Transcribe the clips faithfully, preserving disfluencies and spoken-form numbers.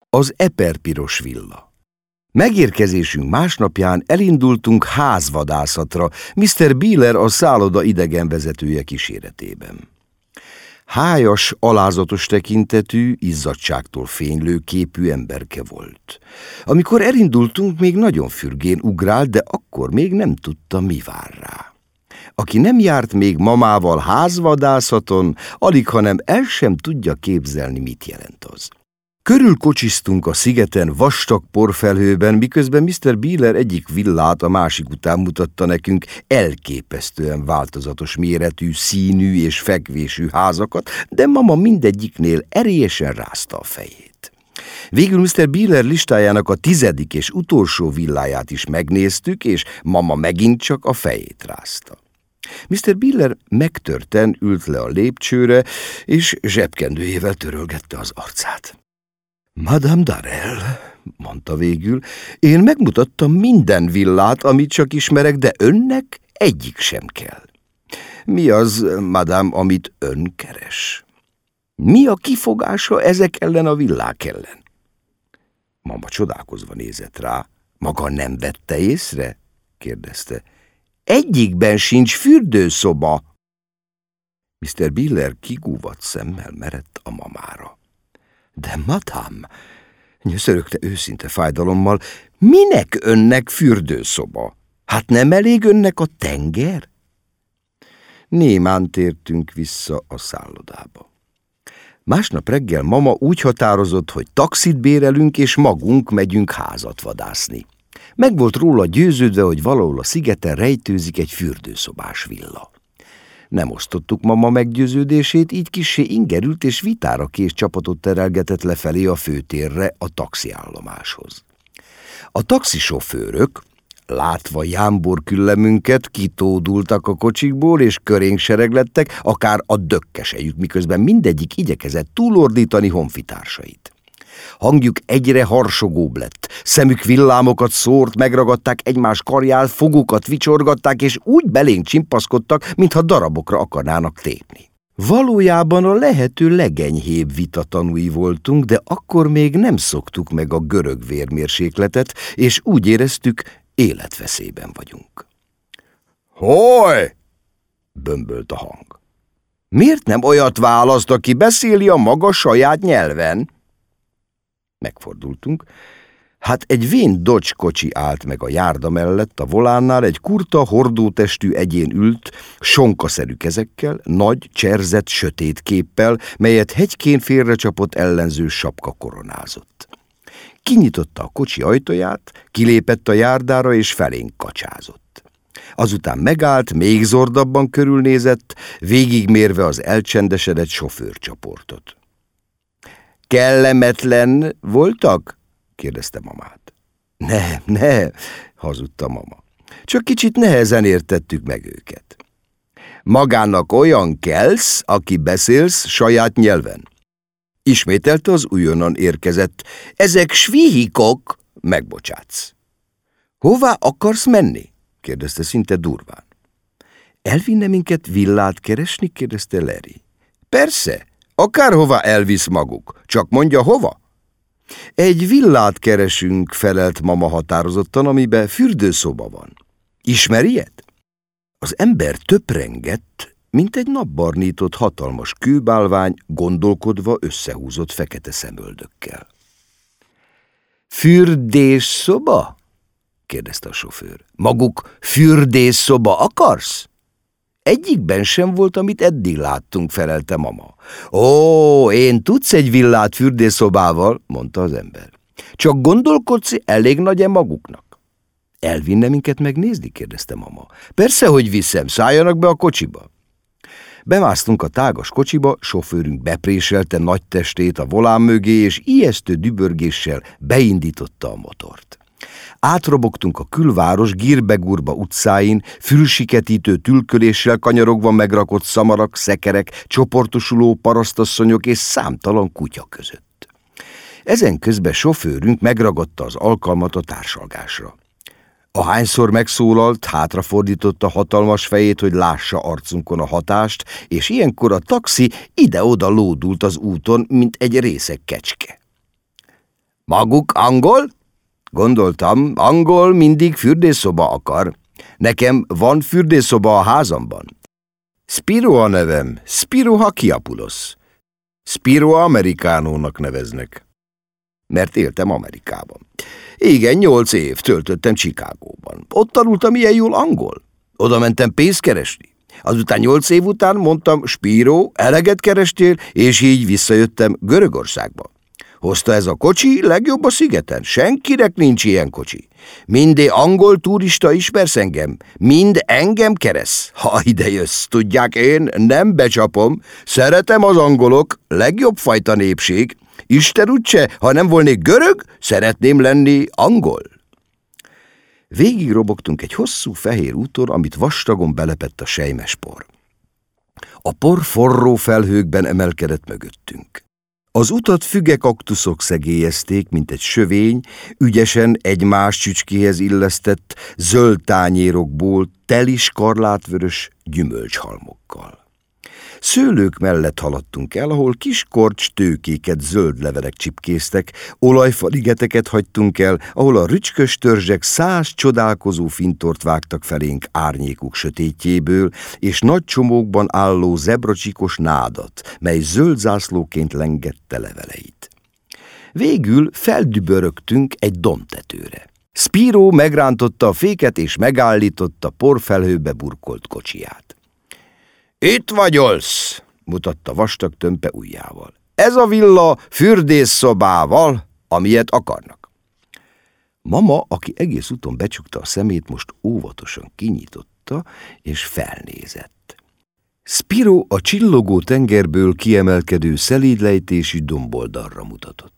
Az eperpiros villa. Megérkezésünk másnapján elindultunk házvadászatra, miszter Bieler a szálloda idegenvezetője kíséretében. Hájas, alázatos tekintetű, izzadságtól fénylő képű emberke volt. Amikor elindultunk, még nagyon fürgén ugrált, de akkor még nem tudta, mi vár rá. Aki nem járt még mamával házvadászaton, alighanem el sem tudja képzelni, mit jelent az. Körülkocsisztunk a szigeten vastag porfelhőben, miközben miszter Bieler egyik villát a másik után mutatta nekünk elképesztően változatos méretű, színű és fekvésű házakat, de mama mindegyiknél erélyesen rázta a fejét. Végül miszter Bieler listájának a tizedik és utolsó villáját is megnéztük, és mama megint csak a fejét rázta. miszter Bieler megtörten ült le a lépcsőre, és zsebkendőjével törölgette az arcát. Madame Darrell, mondta végül, én megmutattam minden villát, amit csak ismerek, de önnek egyik sem kell. Mi az, madame, amit ön keres? Mi a kifogása ezek ellen a villák ellen? Mama csodálkozva nézett rá. Maga nem vette észre? Kérdezte. Egyikben sincs fürdőszoba. miszter Bieler kigúvadt szemmel merett a mamára. De madame, nyöszörögte őszinte fájdalommal, minek önnek fürdőszoba? Hát nem elég önnek a tenger? Némán tértünk vissza a szállodába. Másnap reggel mama úgy határozott, hogy taxit bérelünk, és magunk megyünk házat vadászni. Meg volt róla győződve, hogy valahol a szigeten rejtőzik egy fürdőszobás villa. Nem osztottuk mama meggyőződését, így kissé ingerült és vitára kész csapatot terelgetett lefelé a főtérre, a taxiállomáshoz. A taxisofőrök, látva jámbor küllemünket, kitódultak a kocsikból, és körénk sereglettek, akár a dökkesejük, miközben mindegyik igyekezett túlordítani honfitársait. Hangjuk egyre harsogóbb lett, szemük villámokat szórt, megragadták egymás karját, fogukat vicsorgatták, és úgy belénk csimpaszkodtak, mintha darabokra akarnának tépni. Valójában a lehető legenyhébb vita tanúi voltunk, de akkor még nem szoktuk meg a görög vérmérsékletet, és úgy éreztük, életveszélyben vagyunk. Hoj! Bömbölt a hang. Miért nem olyat választ, aki beszéli a maga saját nyelven? Megfordultunk. Hát egy vén Dodge kocsi állt meg a járda mellett, a volánnál egy kurta, hordótestű egyén ült, sonkaszerű kezekkel, nagy, cserzett, sötét képpel, melyet hegykén félrecsapott ellenző sapka koronázott. Kinyitotta a kocsi ajtaját, kilépett a járdára és felénk kacsázott. Azután megállt, még zordabban körülnézett, végigmérve az elcsendesedett sofőrcsoportot. Kellemetlen voltak? Kérdezte mamát. Ne, ne, hazudta mama. Csak kicsit nehezen értettük meg őket. Magának olyan kelsz, aki beszélsz saját nyelven. Ismételte az újonnan érkezett. Ezek svihikok, megbocsátsz. Hová akarsz menni? Kérdezte szinte durván. Elvinne minket villát keresni? Kérdezte Larry. Persze. Akárhova elvisz maguk, csak mondja hova. Egy villát keresünk, felelt mama határozottan, amiben fürdőszoba van. Ismer ilyet? Az ember töprengett, mint egy napbarnított hatalmas kőbálvány, gondolkodva összehúzott fekete szemöldökkel. Fürdésszoba? kérdezte a sofőr. Maguk fürdésszoba akarsz? Egyikben sem volt, amit eddig láttunk, felelte mama. Ó, én tudsz egy villát fürdészobával, mondta az ember. Csak gondolkodsz, elég nagy-e maguknak? Elvinne minket megnézni, kérdezte mama. Persze, hogy viszem, szálljanak be a kocsiba. Bemásztunk a tágas kocsiba, sofőrünk bepréselte nagy testét a volán mögé, és ijesztő dübörgéssel beindította a motort. Átrobogtunk a külváros gírbe-gurba utcáin, fülsiketítő tülköléssel kanyarogva megrakott szamarak, szekerek, csoportosuló parasztasszonyok és számtalan kutya között. Ezen közben sofőrünk megragadta az alkalmat a társalgásra. Ahányszor megszólalt, hátrafordította hatalmas fejét, hogy lássa arcunkon a hatást, és ilyenkor a taxi ide-oda lódult az úton, mint egy részeg kecske. Maguk angol? Gondoltam, angol mindig fürdőszoba akar. Nekem van fürdőszoba a házamban. Spiro a nevem, Spiro Hakiapulos. Spiro Americánónak neveznek. Mert éltem Amerikában. Igen, nyolc év töltöttem Chicagóban. Ott tanultam ilyen jól angol. Oda mentem pénzt keresni. Azután nyolc év után mondtam, Spiro, eleget kerestél, és így visszajöttem Görögországba. Hozta ez a kocsi, legjobb a szigeten. Senkinek nincs ilyen kocsi. Mindé angol turista ismersz engem. Mind engem keresz. Ha ide jössz, tudják, én nem becsapom. Szeretem az angolok, legjobb fajta népség. Isten úgyse, ha nem volnék görög, szeretném lenni angol. Végig robogtunk egy hosszú fehér úton, amit vastagon belepett a selymes por. A por forró felhőkben emelkedett mögöttünk. Az utat fügekaktuszok szegélyezték, mint egy sövény, ügyesen egymás csücskéhez illesztett zöld tányérokból teli skarlátvörös gyümölcshalmokkal. Szőlők mellett haladtunk el, ahol kis korcs tőkéket zöld levelek csipkéztek, olajfaligeteket hagytunk el, ahol a rücskös törzsek száz csodálkozó fintort vágtak felénk árnyékuk sötétjéből, és nagy csomókban álló zebracsikos nádat, mely zöld zászlóként lengette leveleit. Végül feldübörögtünk egy dombtetőre. Spiro megrántotta a féket, és megállította porfelhőbe burkolt kocsiját. Itt vagyolsz, mutatta vastag tömpe ujjával. Ez a villa fürdésszobával, amilyet akarnak. Mama, aki egész úton becsukta a szemét, most óvatosan kinyitotta, és felnézett. Spiro a csillogó tengerből kiemelkedő szelídlejtésű domboldalra mutatott.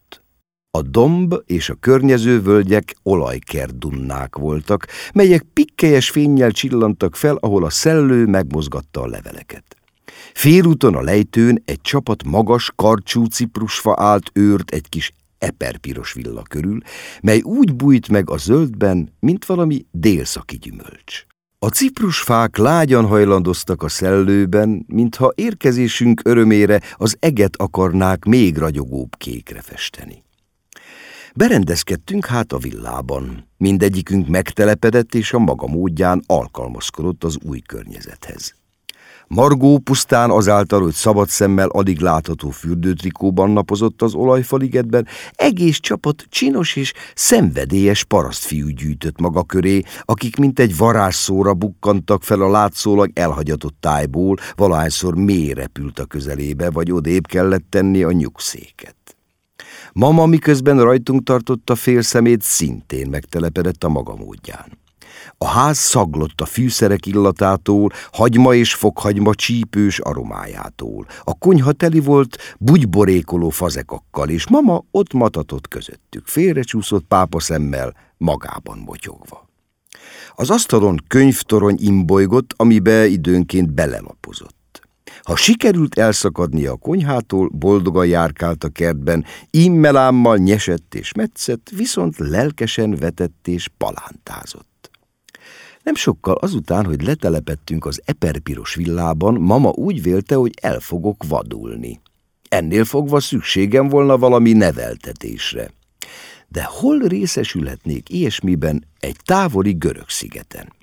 A domb és a környező völgyek olajkertdunnák voltak, melyek pikkelyes fénnyel csillantak fel, ahol a szellő megmozgatta a leveleket. Félúton a lejtőn egy csapat magas, karcsú ciprusfa állt őrt egy kis eperpiros villa körül, mely úgy bújt meg a zöldben, mint valami délszaki gyümölcs. A ciprusfák lágyan hajlandoztak a szellőben, mintha érkezésünk örömére az eget akarnák még ragyogóbb kékre festeni. Berendezkedtünk hát a villában. Mindegyikünk megtelepedett, és a maga módján alkalmazkodott az új környezethez. Margó pusztán azáltal, hogy szabad szemmel alig látható fürdőtrikóban napozott az olajfaligetben, egész csapat csinos és szenvedélyes parasztfiú gyűjtött maga köré, akik mint egy varázsszóra bukkantak fel a látszólag elhagyatott tájból, valahányszor mély repült a közelébe, vagy odébb kellett tenni a nyugszéket. Mama, miközben rajtunk tartotta fél szemét, szintén megtelepedett a maga módján. A ház szaglott a fűszerek illatától, hagyma és fokhagyma csípős aromájától. A konyha teli volt bugyborékoló fazekakkal, és mama ott matatott közöttük, félrecsúszott pápaszemmel, magában motyogva. Az asztalon könyvtorony imbolygott, amibe időnként belelapozott. Ha sikerült elszakadnia a konyhától, boldogan járkált a kertben, immelámmal nyesett és metszett, viszont lelkesen vetett és palántázott. Nem sokkal azután, hogy letelepettünk az eperpiros villában, mama úgy vélte, hogy el fogok vadulni. Ennél fogva szükségem volna valami neveltetésre. De hol részesülhetnék ilyesmiben egy távoli görög szigeten?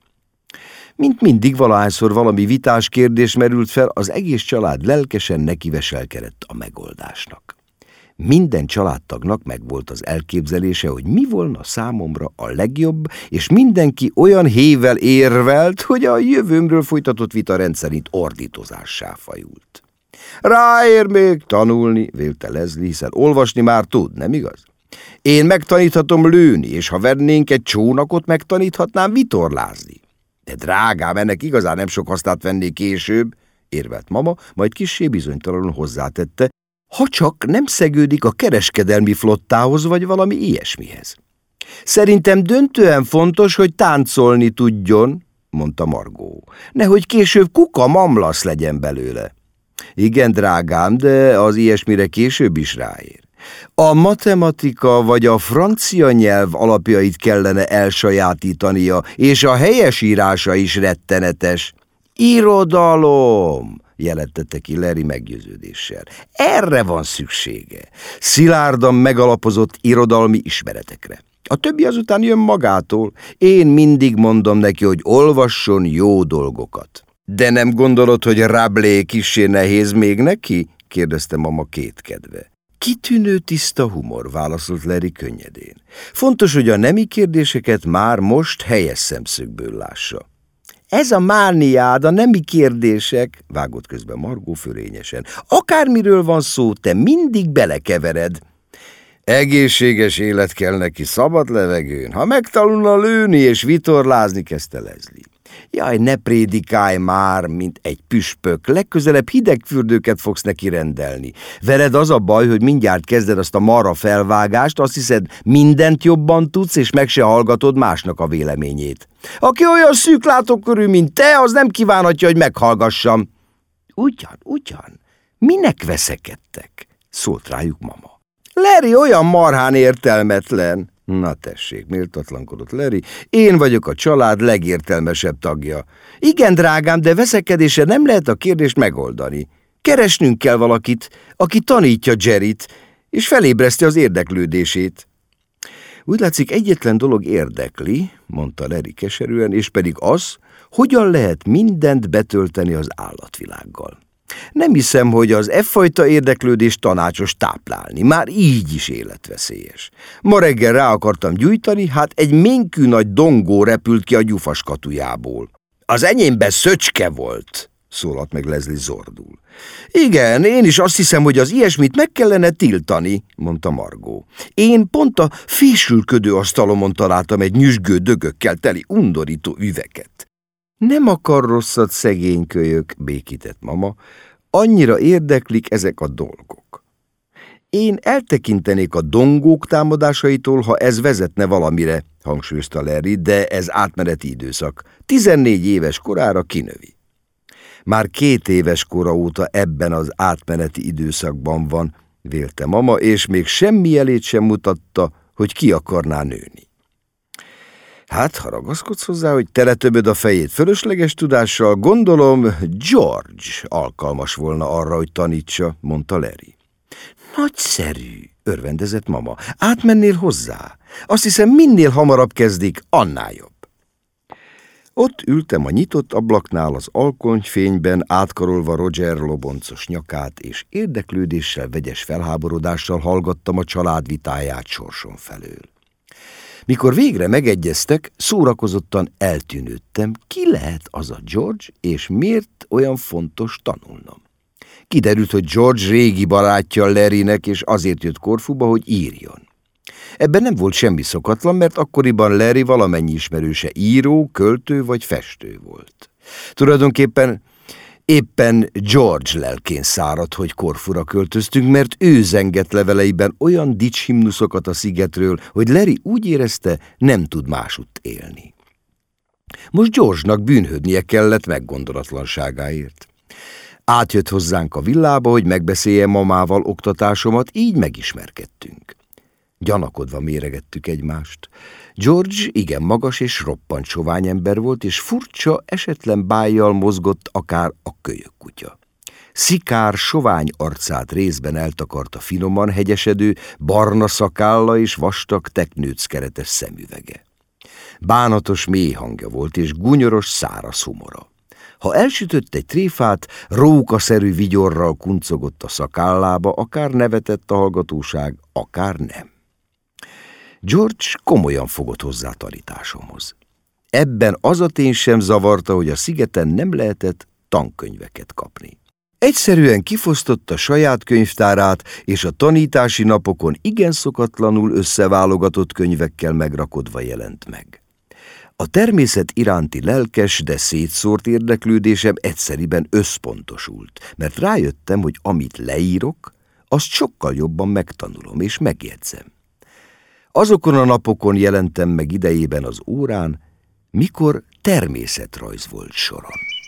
Mint mindig, valahányszor valami vitás kérdés merült fel, az egész család lelkesen nekiveselkedett a megoldásnak. Minden családtagnak megvolt az elképzelése, hogy mi volna számomra a legjobb, és mindenki olyan hével érvelt, hogy a jövőmről folytatott vita rendszerint ordítozássá fajult. Ráér még tanulni, vélte Leslie, hiszen olvasni már tud, nem igaz? Én megtaníthatom lőni, és ha vennénk egy csónakot, megtaníthatnám vitorlázni. De drágám, ennek igazán nem sok hasznát vennék később, érvelt mama, majd kissé bizonytalanul hozzátette, ha csak nem szegődik a kereskedelmi flottához, vagy valami ilyesmihez. Szerintem döntően fontos, hogy táncolni tudjon, mondta Margó, nehogy később kuka mamlasz legyen belőle. Igen, drágám, de az ilyesmire később is ráér. A matematika vagy a francia nyelv alapjait kellene elsajátítania, és a helyesírása is rettenetes. Irodalom! Jelentette ki Larry meggyőződéssel. Erre van szüksége. Szilárdan megalapozott irodalmi ismeretekre. A többi azután jön magától. Én mindig mondom neki, hogy olvasson jó dolgokat. De nem gondolod, hogy Rabelais kissé nehéz még neki? Kérdezte mama kétkedve. Kitűnő tiszta humor, válaszolt Larry könnyedén. Fontos, hogy a nemi kérdéseket már most helyes szemszögből lássa. Ez a mániád, a nemi kérdések, vágott közben Margó fölényesen. Akármiről van szó, te mindig belekevered. Egészséges élet kell neki, szabad levegőn. Ha megtanulna lőni és vitorlázni, kezdte Leslie. Jaj, ne prédikálj már, mint egy püspök, legközelebb hidegfürdőket fogsz neki rendelni. Veled az a baj, hogy mindjárt kezded azt a marha felvágást, azt hiszed, mindent jobban tudsz, és meg se hallgatod másnak a véleményét. Aki olyan szűk látókörű, mint te, az nem kívánhatja, hogy meghallgassam. Ugyan, ugyan, minek veszekedtek? Szólt rájuk mama. Larry olyan marhán értelmetlen. Na tessék, méltatlankodott Larry, én vagyok a család legértelmesebb tagja. Igen, drágám, de veszekedéssel nem lehet a kérdést megoldani. Keresnünk kell valakit, aki tanítja Jerryt, és felébreszti az érdeklődését. Úgy látszik, egyetlen dolog érdekli, mondta Larry keserűen, és pedig az, hogyan lehet mindent betölteni az állatvilággal. Nem hiszem, hogy az e fajta érdeklődést tanácsos táplálni, már így is életveszélyes. Ma reggel rá akartam gyújtani, hát egy ménkű nagy dongó repült ki a gyufas katujából. Az enyémben szöcske volt, szólalt meg Leslie zordul. Igen, én is azt hiszem, hogy az ilyesmit meg kellene tiltani, mondta Margó. Én pont a fésülködő asztalomon találtam egy nyüzsgő dögökkel teli undorító üveget. Nem akar rosszat, szegény kölyök, békített mama, annyira érdeklik ezek a dolgok. Én eltekintenék a dongók támadásaitól, ha ez vezetne valamire, hangsúlyozta Larry, de ez átmeneti időszak. Tizennégy éves korára kinövi. Már két éves kora óta ebben az átmeneti időszakban van, vélte mama, és még semmi jelét sem mutatta, hogy ki akarná nőni. Hát, ha ragaszkodsz hozzá, hogy teletöböd a fejét fölösleges tudással, gondolom, George alkalmas volna arra, hogy tanítsa, mondta Larry. Nagyszerű, örvendezett mama. Átmennél hozzá? Azt hiszem, minél hamarabb kezdik, annál jobb. Ott ültem a nyitott ablaknál az alkonyfényben, átkarolva Roger loboncos nyakát, és érdeklődéssel, vegyes felháborodással hallgattam a család vitáját sorson felől. Mikor végre megegyeztek, szórakozottan eltűnődtem, ki lehet az a George, és miért olyan fontos tanulnom. Kiderült, hogy George régi barátja Larrynek, és azért jött Korfuba, hogy írjon. Ebben nem volt semmi szokatlan, mert akkoriban Larry valamennyi ismerőse író, költő vagy festő volt. Tulajdonképpen éppen George lelkén száradt, hogy Korfura költöztünk, mert ő zengett leveleiben olyan dicshimnuszokat a szigetről, hogy Larry úgy érezte, nem tud másutt élni. Most George-nak bűnhődnie kellett meggondolatlanságáért. Átjött hozzánk a villába, hogy megbeszélje mamával oktatásomat, így megismerkedtünk. Gyanakodva méregettük egymást. George igen magas és roppant sovány ember volt, és furcsa, esetlen bájjal mozgott akár a kölyökkutya. Szikár, sovány arcát részben eltakarta finoman hegyesedő, barna szakálla és vastag teknőckeretes szemüvege. Bánatos mély hangja volt, és gúnyoros, száraz humora. Ha elsütött egy tréfát, rókaszerű vigyorral kuncogott a szakállába, akár nevetett a hallgatóság, akár nem. George komolyan fogott hozzá tanításomhoz. Ebben az a tény sem zavarta, hogy a szigeten nem lehetett tankönyveket kapni. Egyszerűen kifosztotta saját könyvtárát, és a tanítási napokon igen szokatlanul összeválogatott könyvekkel megrakodva jelent meg. A természet iránti lelkes, de szétszórt érdeklődésem egyszeriben összpontosult, mert rájöttem, hogy amit leírok, azt sokkal jobban megtanulom és megjegyzem. Azokon a napokon jelentem meg idejében az órán, mikor természetrajz volt soron.